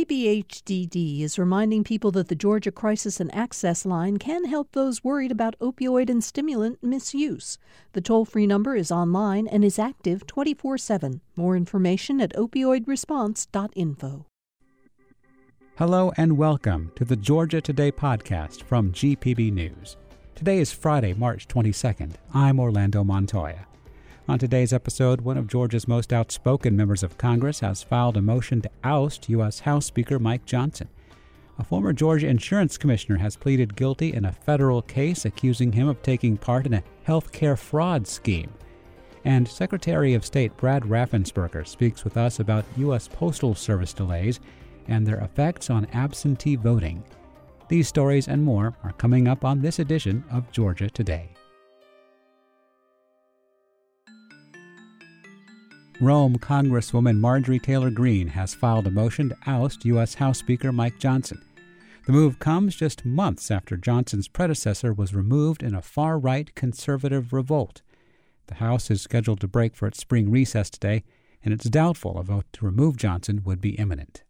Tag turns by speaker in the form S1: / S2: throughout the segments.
S1: GBHDD is reminding people that the Georgia Crisis and Access Line can help those worried about opioid and stimulant misuse. The toll-free number is online and is active 24/7. More information at opioidresponse.info.
S2: Hello and welcome to the Georgia Today podcast from GPB News. Today is Friday, March 22nd. I'm Orlando Montoya. On today's episode, one of Georgia's most outspoken members of Congress has filed a motion to oust U.S. House Speaker Mike Johnson. A former Georgia insurance commissioner has pleaded guilty in a federal case accusing him of taking part in a health care fraud scheme. And Secretary of State Brad Raffensperger speaks with us about U.S. Postal Service delays and their effects on absentee voting. These stories and more are coming up on this edition of Georgia Today. Rome Congresswoman Marjorie Taylor Greene has filed a motion to oust U.S. House Speaker Mike Johnson. The move comes just months after Johnson's predecessor was removed in a far-right conservative revolt. The House is scheduled to break for its spring recess today, and it's doubtful a vote to remove Johnson would be imminent.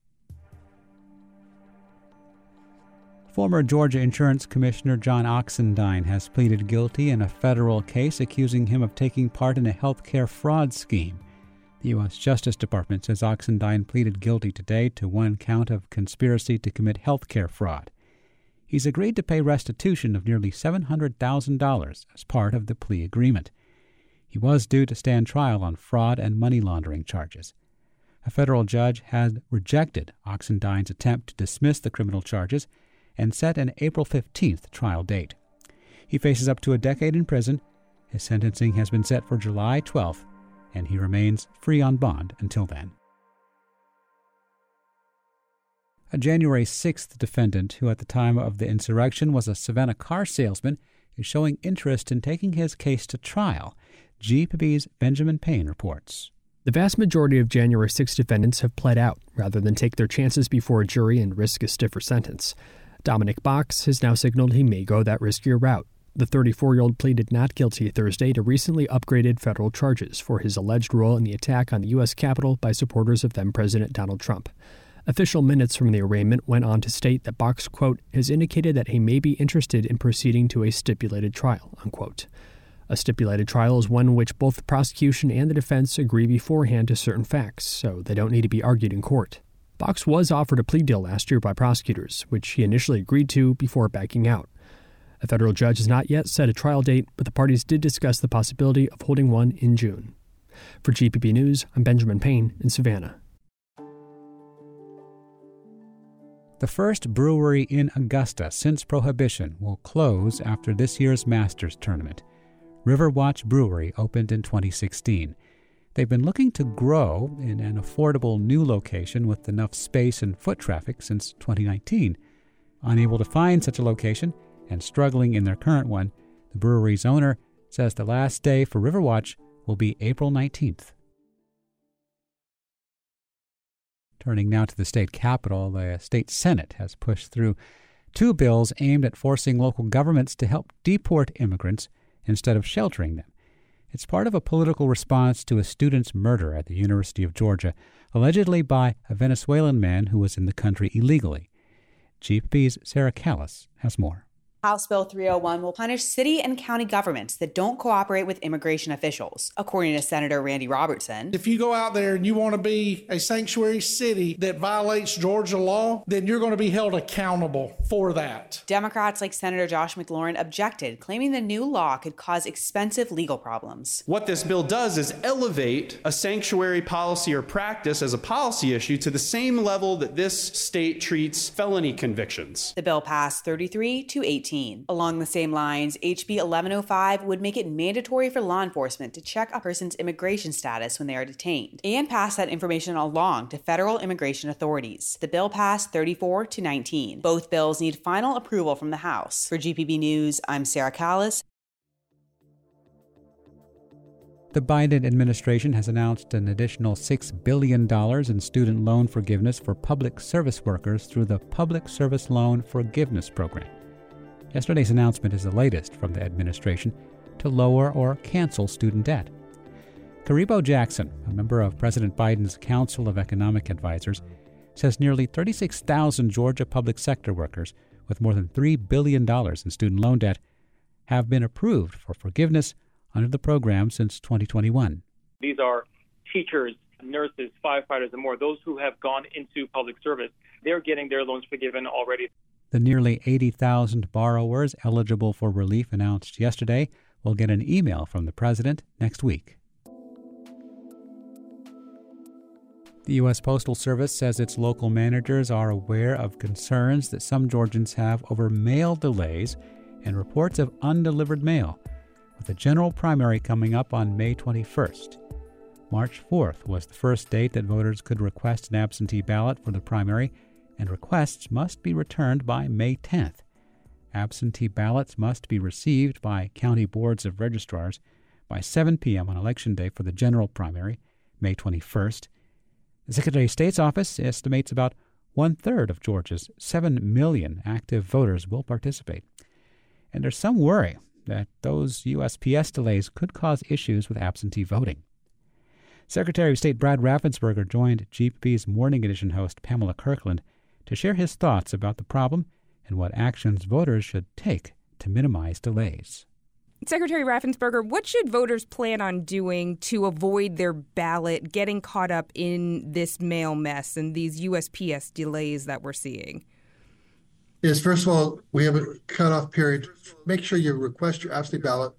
S2: Former Georgia Insurance Commissioner John Oxendine has pleaded guilty in a federal case accusing him of taking part in a health care fraud scheme. The U.S. Justice Department says Oxendine pleaded guilty today to one count of conspiracy to commit health care fraud. He's agreed to pay restitution of nearly $700,000 as part of the plea agreement. He was due to stand trial on fraud and money laundering charges. A federal judge had rejected Oxendine's attempt to dismiss the criminal charges and set an April 15th trial date. He faces up to a decade in prison. His sentencing has been set for July 12th, and he remains free on bond until then. A January 6th defendant, who at the time of the insurrection was a Savannah car salesman, is showing interest in taking his case to trial. GPB's Benjamin Payne reports.
S3: The vast majority of January 6 defendants have pled out rather than take their chances before a jury and risk a stiffer sentence. Dominic Box has now signaled he may go that riskier route. The 34-year-old pleaded not guilty Thursday to recently upgraded federal charges for his alleged role in the attack on the U.S. Capitol by supporters of then-President Donald Trump. Official minutes from the arraignment went on to state that Box, quote, has indicated that he may be interested in proceeding to a stipulated trial, unquote. A stipulated trial is one in which both the prosecution and the defense agree beforehand to certain facts, so they don't need to be argued in court. Box was offered a plea deal last year by prosecutors, which he initially agreed to before backing out. A federal judge has not yet set a trial date, but the parties did discuss the possibility of holding one in June. For GPB News, I'm Benjamin Payne in Savannah.
S2: The first brewery in Augusta since Prohibition will close after this year's Masters tournament. Riverwatch Brewery opened in 2016. They've been looking to grow in an affordable new location with enough space and foot traffic since 2019. Unable to find such a location and struggling in their current one, the brewery's owner says the last day for Riverwatch will be April 19th. Turning now to the state capitol, the state Senate has pushed through two bills aimed at forcing local governments to help deport immigrants instead of sheltering them. It's part of a political response to a student's murder at the University of Georgia, allegedly by a Venezuelan man who was in the country illegally. GPB's Sarah Callis has more.
S4: House Bill 301 will punish city and county governments that don't cooperate with immigration officials, according to Senator Randy Robertson.
S5: If you go out there and you want to be a sanctuary city that violates Georgia law, then you're going to be held accountable for that.
S4: Democrats like Senator Josh McLaurin objected, claiming the new law could cause expensive legal problems.
S6: What this bill does is elevate a sanctuary policy or practice as a policy issue to the same level that this state treats felony convictions.
S4: The bill passed 33-18. Along the same lines, HB 1105 would make it mandatory for law enforcement to check a person's immigration status when they are detained and pass that information along to federal immigration authorities. The bill passed 34-19. Both bills need final approval from the House. For GPB News, I'm Sarah Callis.
S2: The Biden administration has announced an additional $6 billion in student loan forgiveness for public service workers through the Public Service Loan Forgiveness Program. Yesterday's announcement is the latest from the administration to lower or cancel student debt. Karibo Jackson, a member of President Biden's Council of Economic Advisors, says nearly 36,000 Georgia public sector workers with more than $3 billion in student loan debt have been approved for forgiveness under the program since 2021.
S7: These are teachers, nurses, firefighters, and more. Those who have gone into public service, they're getting their loans forgiven already.
S2: The nearly 80,000 borrowers eligible for relief announced yesterday will get an email from the president next week. The U.S. Postal Service says its local managers are aware of concerns that some Georgians have over mail delays and reports of undelivered mail, with the general primary coming up on May 21st. March 4th was the first date that voters could request an absentee ballot for the primary, and requests must be returned by May 10th. Absentee ballots must be received by county boards of registrars by 7 p.m. on Election Day for the general primary, May 21st. The Secretary of State's office estimates about one-third of Georgia's 7 million active voters will participate. And there's some worry that those USPS delays could cause issues with absentee voting. Secretary of State Brad Raffensperger joined GPB's Morning Edition host Pamela Kirkland to share his thoughts about the problem and what actions voters should take to minimize delays.
S8: Secretary Raffensperger, what should voters plan on doing to avoid their ballot getting caught up in this mail mess and these USPS delays that we're seeing?
S9: Is first of all, we have a cutoff period. Make sure you request your absentee ballot,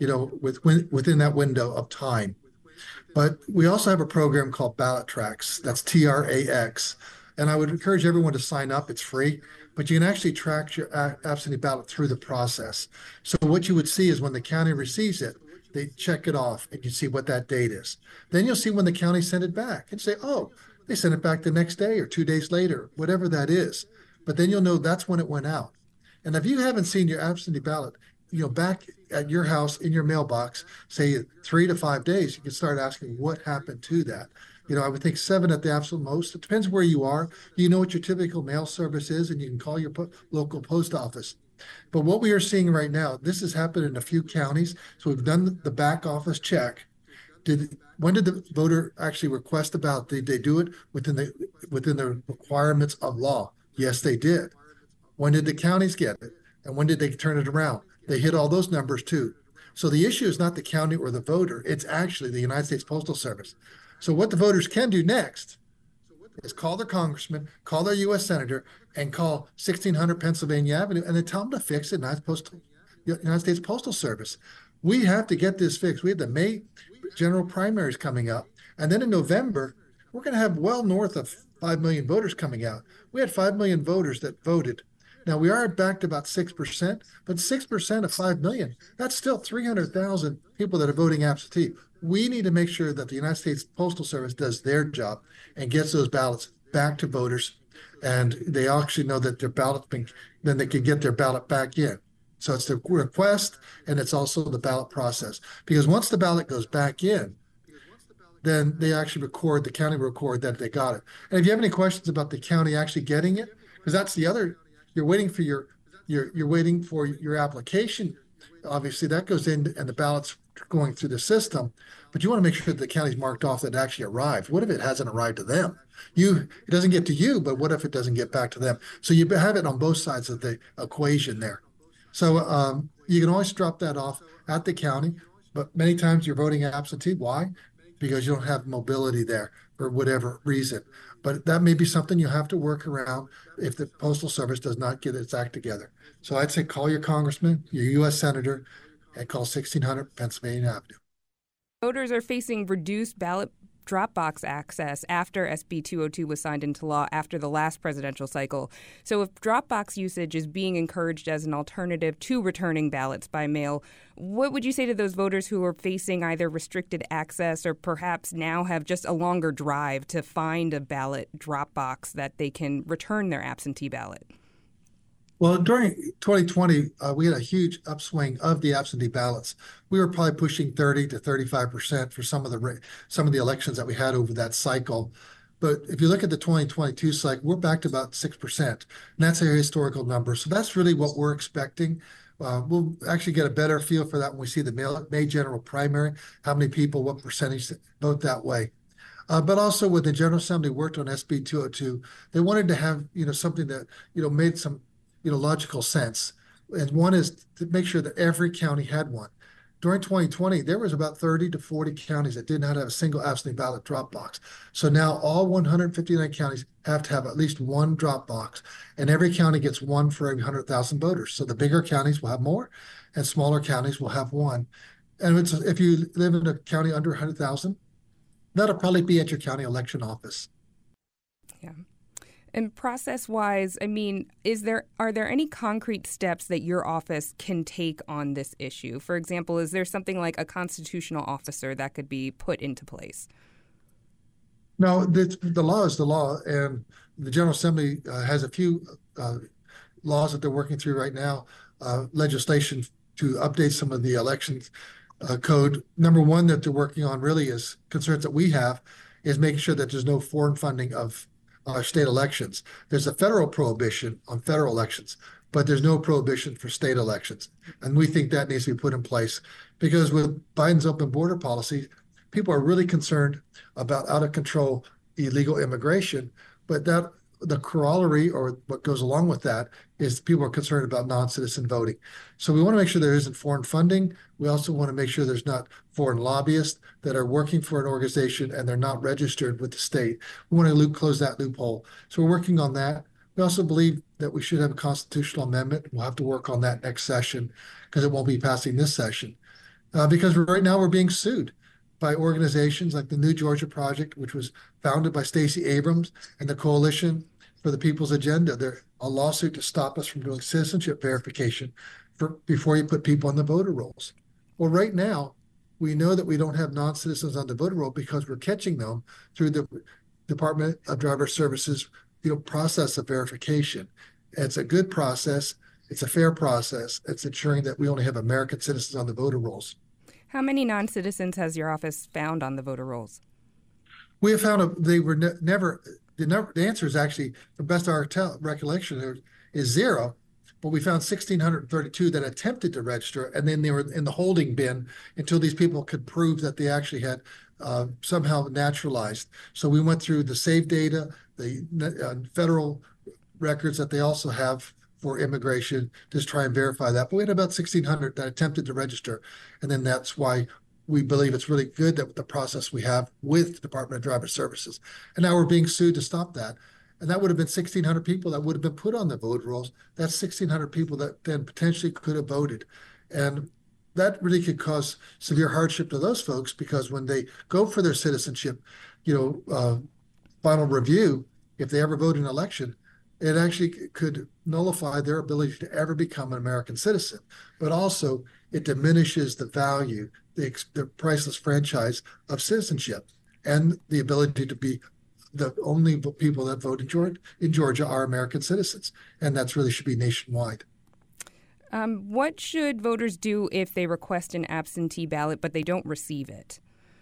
S9: within that window of time. But we also have a program called Ballot Trax. That's TRAX. And I would encourage everyone to sign up. It's free, but you can actually track your absentee ballot through the process. So what you would see is when the county receives it, they check it off and you see what that date is. Then you'll see when the county sent it back and say, oh, they sent it back the next day or 2 days later, whatever that is. But then you'll know that's when it went out. And if you haven't seen your absentee ballot, back at your house in your mailbox, say 3 to 5 days, you can start asking what happened to that. I would think 7 at the absolute most. It depends where you are. You know what your typical mail service is, and you can call your local post office. But what we are seeing right now, this has happened in a few counties. So we've done the back office check. When did the voter actually request the ballot? Did they do it within the requirements of law? Yes, they did. When did the counties get it? And when did they turn it around? They hit all those numbers too. So the issue is not the county or the voter. It's actually the United States Postal Service. So what the voters can do next is call their congressman, call their U.S. senator, and call 1600 Pennsylvania Avenue, and then tell them to fix the United States Postal Service. We have to get this fixed. We have the May general primaries coming up, and then in November, we're going to have well north of 5 million voters coming out. We had 5 million voters that voted. Now, we are back to about 6%, but 6% of 5 million, that's still 300,000 people that are voting absentee. We need to make sure that the United States Postal Service does their job and gets those ballots back to voters, and they actually know that their ballot's then they can get their ballot back in. So it's the request, and it's also the ballot process. Because once the ballot goes back in, then they actually the county record that they got it. And if you have any questions about the county actually getting it, because that's the other, you're waiting for your application. Obviously, that goes in, and the ballot's going through the system, but you want to make sure that the county's marked off that it actually arrived. What if it hasn't arrived to them? It doesn't get to you, but what if it doesn't get back to them? So you have it on both sides of the equation there. So you can always drop that off at the county, but many times you're voting absentee. Why? Because you don't have mobility there for whatever reason. But that may be something you have to work around if the Postal Service does not get its act together. So I'd say call your congressman, your U.S. senator, and call 1600 Pennsylvania Avenue.
S8: Voters are facing reduced ballot drop box access after SB 202 was signed into law after the last presidential cycle. So if drop box usage is being encouraged as an alternative to returning ballots by mail, what would you say to those voters who are facing either restricted access or perhaps now have just a longer drive to find a ballot drop box that they can return their absentee ballot?
S9: Well, during 2020, we had a huge upswing of the absentee ballots. We were probably pushing 30 to 35% for some of the elections that we had over that cycle. But if you look at the 2022 cycle, we're back to about 6%. And that's a historical number. So that's really what we're expecting. We'll actually get a better feel for that when we see the May general primary, how many people, what percentage vote that way. But also when the General Assembly worked on SB 202, they wanted to have, something that, made some, logical sense. And one is to make sure that every county had one. During 2020, there was about 30 to 40 counties that did not have a single absentee ballot drop box. So now all 159 counties have to have at least one drop box, and every county gets one for every 100,000 voters. So the bigger counties will have more, and smaller counties will have one. And if you live in a county under 100,000, that'll probably be at your county election office.
S8: Yeah. And process-wise, are there any concrete steps that your office can take on this issue? For example, is there something like a constitutional officer that could be put into place?
S9: No, the law is the law, and the General Assembly has a few laws that they're working through right now, legislation to update some of the elections code. Number one that they're working on really is concerns that we have is making sure that there's no foreign funding of state elections. There's a federal prohibition on federal elections, but there's no prohibition for state elections. And we think that needs to be put in place because with Biden's open border policy, people are really concerned about out of control illegal immigration, but the corollary or what goes along with that is people are concerned about non-citizen voting. So we want to make sure there isn't foreign funding. We also want to make sure there's not foreign lobbyists that are working for an organization and they're not registered with the state. We want to close that loophole. So we're working on that. We also believe that we should have a constitutional amendment. We'll have to work on that next session because it won't be passing this session. Because right now we're being sued by organizations like the New Georgia Project, which was founded by Stacey Abrams and the Coalition for the People's Agenda. They're a lawsuit to stop us from doing citizenship verification before you put people on the voter rolls. Well, right now, we know that we don't have non-citizens on the voter roll because we're catching them through the Department of Driver Services process of verification. It's a good process. It's a fair process. It's ensuring that we only have American citizens on the voter rolls.
S8: How many non-citizens has your office found on the voter rolls?
S9: We have found they were never. The answer is actually, the best of our recollection, is zero. But we found 1,632 that attempted to register, and then they were in the holding bin until these people could prove that they actually had somehow naturalized. So we went through the SAVE data, the federal records that they also have for immigration, just try and verify that. But we had about 1,600 that attempted to register. And then that's why we believe it's really good that the process we have with the Department of Driver Services. And now we're being sued to stop that. And that would have been 1,600 people that would have been put on the voter rolls. That's 1,600 people that then potentially could have voted. And that really could cause severe hardship to those folks because when they go for their citizenship, final review, if they ever vote in an election, it actually could nullify their ability to ever become an American citizen. But also, it diminishes the value, the priceless franchise of citizenship and the ability to be the only people that vote in Georgia are American citizens. And that really should be nationwide.
S8: What should voters do if they request an absentee ballot but they don't receive it?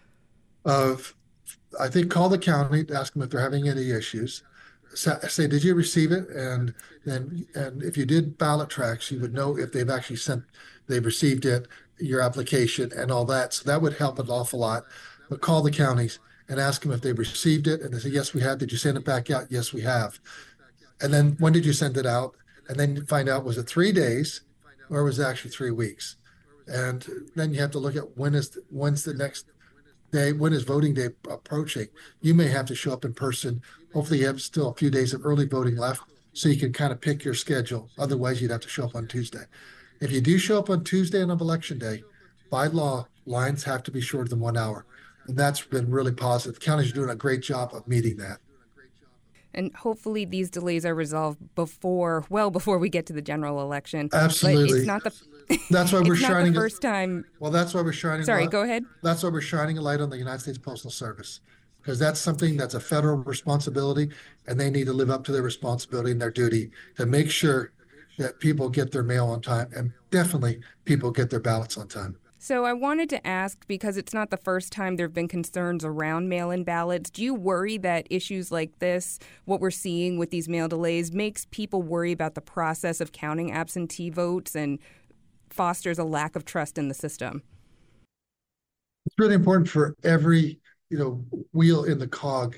S9: I think call the county to ask them if they're having any issues. Say, did you receive it? And if you did ballot tracks, you would know if they've received it, your application and all that. So that would help an awful lot. But call the counties and ask them if they received it. And they say, yes, we have. Did you send it back out? Yes, we have. And then when did you send it out? And then you find out, was it 3 days or was it actually 3 weeks? And then you have to look at when's the next day, when is voting day approaching? You may have to show up in person. Hopefully you have still a few days of early voting left so you can kind of pick your schedule. Otherwise, you'd have to show up on Tuesday. If you do show up on Tuesday and on election day, by law, lines have to be shorter than 1 hour. And that's been really positive. The counties are doing a great job of meeting that.
S8: And hopefully these delays are resolved before we get to the general election.
S9: Absolutely.
S8: But it's not
S9: that's why we're shining.
S8: The first time.
S9: Well, that's why we're shining.
S8: Sorry, go ahead.
S9: That's why we're shining a light on the United States Postal Service, because that's something that's a federal responsibility, and they need to live up to their responsibility and their duty to make sure that people get their mail on time, and definitely people get their ballots on time.
S8: So I wanted to ask, because it's not the first time there have been concerns around mail-in ballots, do you worry that issues like this, what we're seeing with these mail delays, makes people worry about the process of counting absentee votes and fosters a lack of trust in the system?
S9: It's really important for every wheel in the cog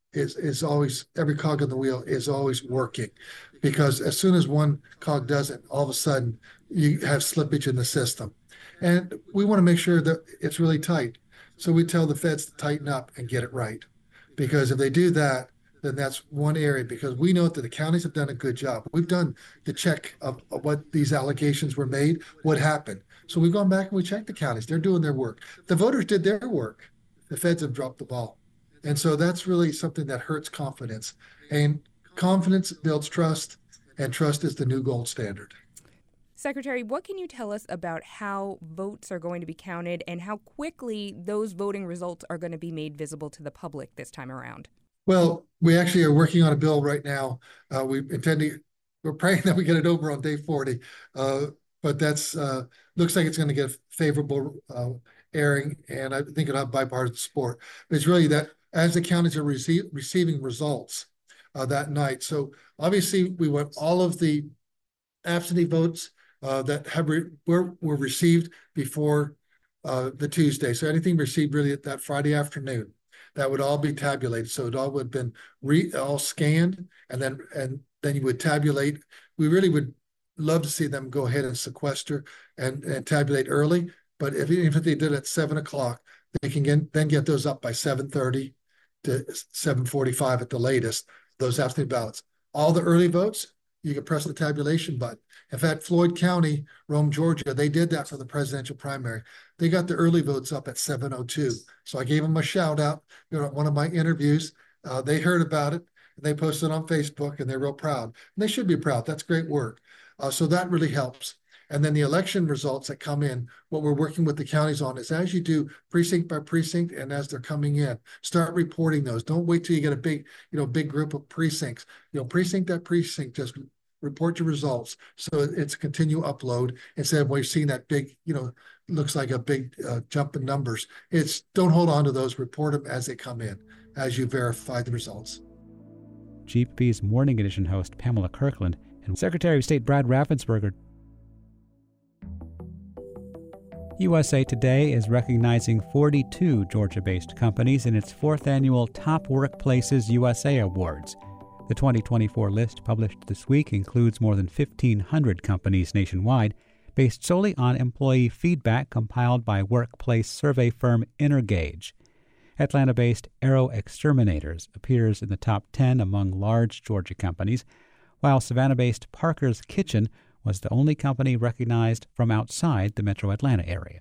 S9: is always, every cog in the wheel is always working, because as soon as one cog doesn't, all of a sudden you have slippage in the system. And we want to make sure that it's really tight. So we tell the feds to tighten up and get it right. Because if they do that, then that's one area, because we know that the counties have done a good job. We've done the check of what these allegations were made, what happened. So we've gone back and we checked the counties. They're doing their work. The voters did their work. The feds have dropped the ball. And so that's really something that hurts confidence. And confidence builds trust, and trust is the new gold standard.
S8: Secretary, what can you tell us about how votes are going to be counted and how quickly those voting results are going to be made visible to the public this time around?
S9: Well, we actually are working on a bill right now. We're praying that we get it over on day 40, but that's looks like it's going to get a favorable airing, and I think it'll have bipartisan support. But it's really that as the counties are receiving results that night. So obviously, we want all of the absentee votes that were received before the Tuesday. So anything received really that Friday afternoon, that would all be tabulated. So it all would have been all scanned, and then you would tabulate. We really would love to see them go ahead and sequester and tabulate early. But even if they did it at 7 o'clock, they can then get those up by 7:30 to 7:45 at the latest, those absentee ballots. All the early votes, you can press the tabulation button. In fact, Floyd County, Rome, Georgia, they did that for the presidential primary. They got the early votes up at 7:02. So I gave them a shout out. One of my interviews, they heard about it, and they posted on Facebook, and they're real proud. And they should be proud. That's great work. So that really helps. And then the election results that come in, what we're working with the counties on is, as you do precinct by precinct and as they're coming in, start reporting those. Don't wait till you get a big group of precincts. Precinct by precinct, just report your results. So it's a continual upload instead of we've seen that big, looks like a big jump in numbers. It's don't hold on to those, report them as they come in, as you verify the results.
S2: GPB's Morning Edition host Pamela Kirkland and Secretary of State Brad Raffensperger. USA Today is recognizing 42 Georgia-based companies in its 4th annual Top Workplaces USA Awards. The 2024 list published this week includes more than 1,500 companies nationwide, based solely on employee feedback compiled by workplace survey firm Intergage. Atlanta-based Aero Exterminators appears in the top 10 among large Georgia companies, while Savannah-based Parker's Kitchen was the only company recognized from outside the metro Atlanta area.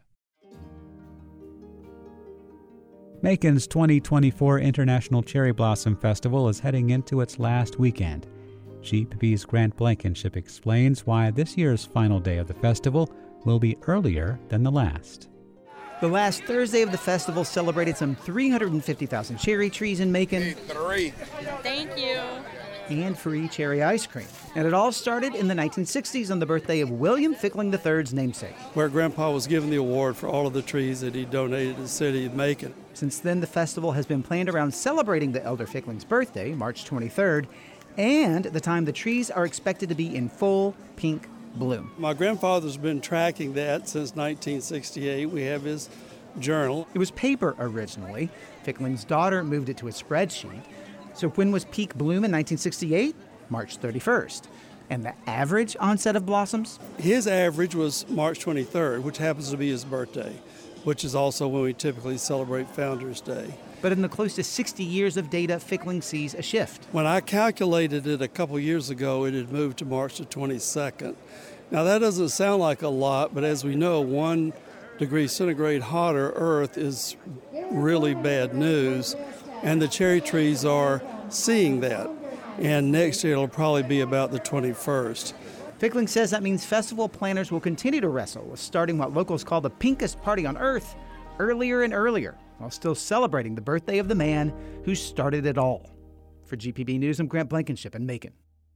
S2: Macon's 2024 International Cherry Blossom Festival is heading into its last weekend. GPB's Grant Blankenship explains why this year's final day of the festival will be earlier than the last.
S10: The last Thursday of the festival celebrated some 350,000 cherry trees in Macon.
S11: Thank you.
S10: And free cherry ice cream. And it all started in the 1960s on the birthday of William Fickling III's namesake,
S12: where Grandpa was given the award for all of the trees that he donated to the city of Macon.
S10: Since then, the festival has been planned around celebrating the Elder Fickling's birthday, March 23rd, and the time the trees are expected to be in full pink bloom.
S12: My grandfather's been tracking that since 1968. We have his journal.
S10: It was paper originally. Fickling's daughter moved it to a spreadsheet. So when was peak bloom in 1968? March 31st. And the average onset of blossoms?
S12: His average was March 23rd, which happens to be his birthday, which is also when we typically celebrate Founders Day.
S10: But in the close to 60 years of data, Fickling sees a shift.
S12: When I calculated it a couple years ago, it had moved to March the 22nd. Now that doesn't sound like a lot, but as we know, 1 degree centigrade hotter Earth is really bad news. And the cherry trees are seeing that. And next year it'll probably be about the 21st.
S10: Fickling says that means festival planners will continue to wrestle with starting what locals call the pinkest party on Earth earlier and earlier, while still celebrating the birthday of the man who started it all. For GPB News, I'm Grant Blankenship in Macon.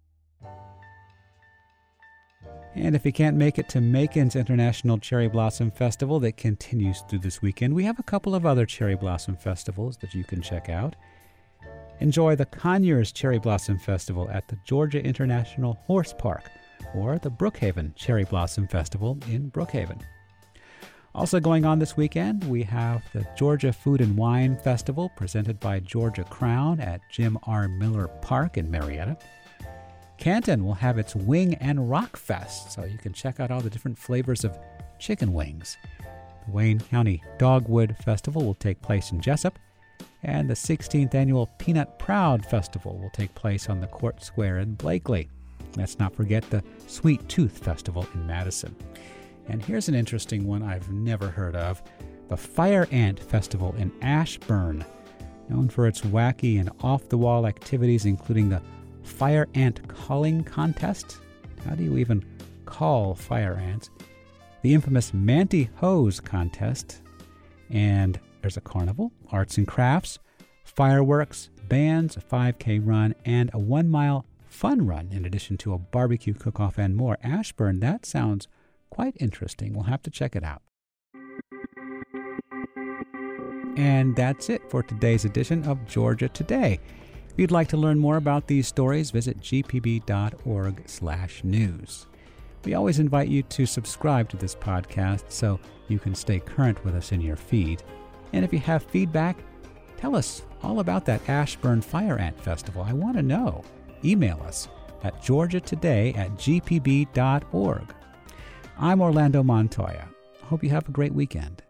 S2: And if you can't make it to Macon's International Cherry Blossom Festival that continues through this weekend, we have a couple of other cherry blossom festivals that you can check out. Enjoy the Conyers Cherry Blossom Festival at the Georgia International Horse Park, or the Brookhaven Cherry Blossom Festival in Brookhaven. Also going on this weekend, we have the Georgia Food and Wine Festival presented by Georgia Crown at Jim R. Miller Park in Marietta. Canton will have its Wing and Rock Fest, so you can check out all the different flavors of chicken wings. The Wayne County Dogwood Festival will take place in Jessup, and the 16th Annual Peanut Proud Festival will take place on the Court Square in Blakely. Let's not forget the Sweet Tooth Festival in Madison. And here's an interesting one I've never heard of, the Fire Ant Festival in Ashburn, known for its wacky and off-the-wall activities, including the Fire Ant Calling Contest. How do you even call fire ants? The infamous Manti Hose Contest. And there's a carnival, arts and crafts, fireworks, bands, a 5K run, and a 1-mile fun run, in addition to a barbecue cook-off and more. Ashburn, that sounds quite interesting. We'll have to check it out. And that's it for today's edition of Georgia Today. If you'd like to learn more about these stories, visit gpb.org/news. We always invite you to subscribe to this podcast so you can stay current with us in your feed. And if you have feedback, tell us all about that Ashburn Fire Ant Festival. I want to know. Email us at georgiatoday@gpb.org. I'm Orlando Montoya. Hope you have a great weekend.